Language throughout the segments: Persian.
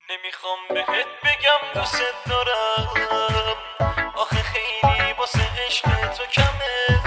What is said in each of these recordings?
نمیخوام بهت بگم دوست دارم، آخه خیلی واسه عشق تو کمه.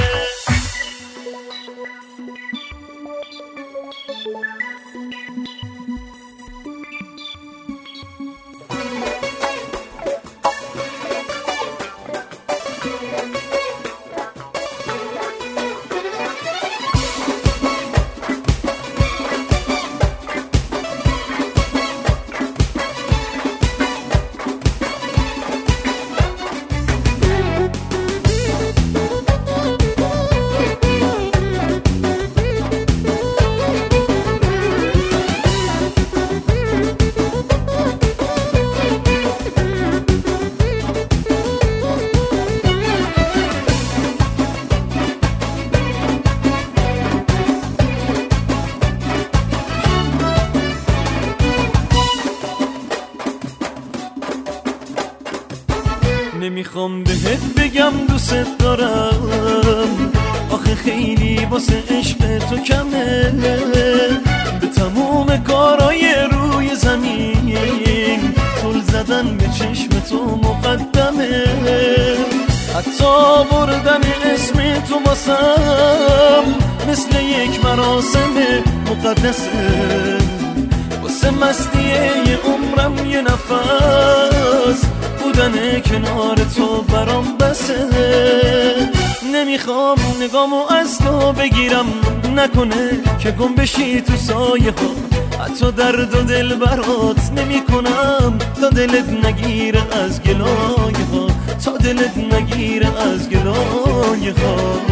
نمیخوام بهت بگم دوست دارم، آخه خیلی واسه عشق تو کمه. به تموم کارای روی زمین طول زدن به چشم تو مقدمه. حتی بردن اسم تو واسم مثل یک مراسم مقدسه. واسه مستی عمرم یه نفس بودن کنار تو برام بسه. نمیخوام نگامو از تو بگیرم، نکنه که گم بشی تو سایه ها. حتی درد و دل برات نمی کنم تا دلت نگیره از گلایه ها، تا دلت نگیره از گلایه ها.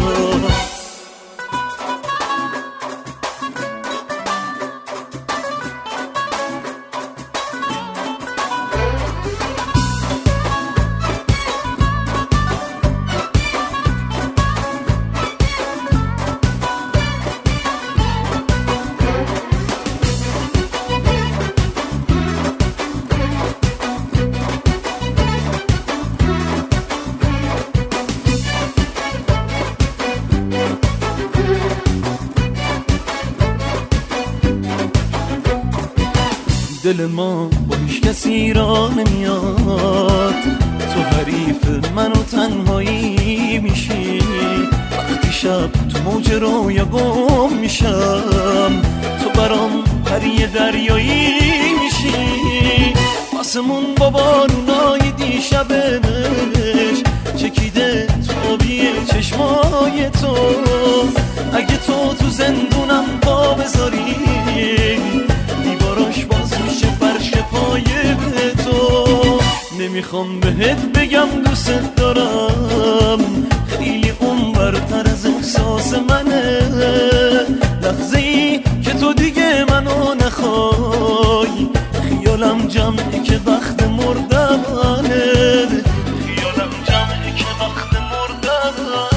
دل ما با هیچ کسی را نمیاد، تو حریف من و تنهایی میشی. وقتی شب تو موج رویا گم میشم، تو برام پری دریایی میشی. آسمون با بارونای دیشبش چکیده تو آبی چشمای تو. اگه تو زندونم پا بذاری، دیواراش باز میشه فرش پای تو. نمیخوام بهت بگم دوست دارم، خیلی اون برتر از احساس منه. لحظه ای که تو دیگه منو نخوای، خیالم جمعه که وقت مردنه. خیالم جمعه که وقت مردنه.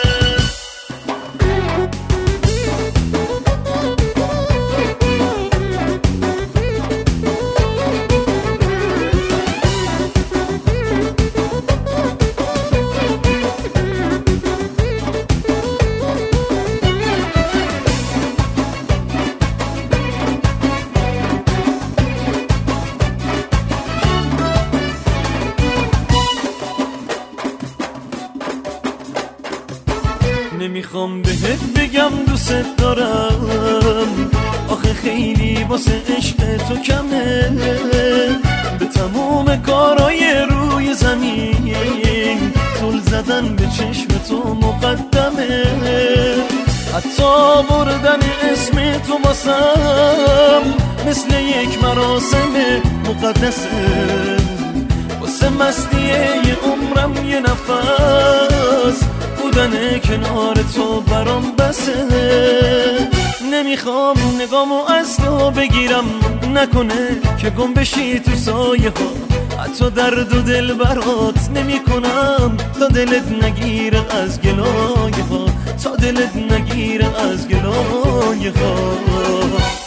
نمیخوام بهت بگم دوست دارم، آخه خیلی واسه عشق تو کمه. به تموم کارای روی زمین طول زدن به چشم تو مقدمه. حتی بردن اسم تو واسم مثل یک مراسم مقدسه. واسه مستی عمرم یه نفس بودن کنار تو برام بسه. نمیخوام نگامو از تو بگیرم، نکنه که گم بشی تو سایه ها. حتی درد و دل برات نمی کنم تا دلت نگیره از گلایه ها، تا دلت نگیره از گلایه ها.